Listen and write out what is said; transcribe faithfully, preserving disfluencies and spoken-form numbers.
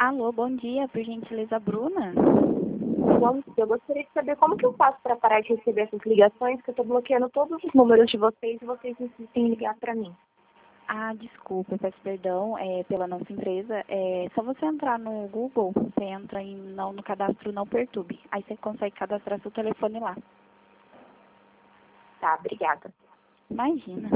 Alô, bom dia, por gentileza, Bruna? Bom, eu gostaria de saber como que eu faço para parar de receber essas ligações, que eu estou bloqueando todos os números de vocês e vocês insistem em ligar para mim. Ah, desculpa, peço perdão é, pela nossa empresa. É só você entrar no Google, você entra em, não, no cadastro Não Perturbe. Aí você consegue cadastrar seu telefone lá. Tá, obrigada. Imagina.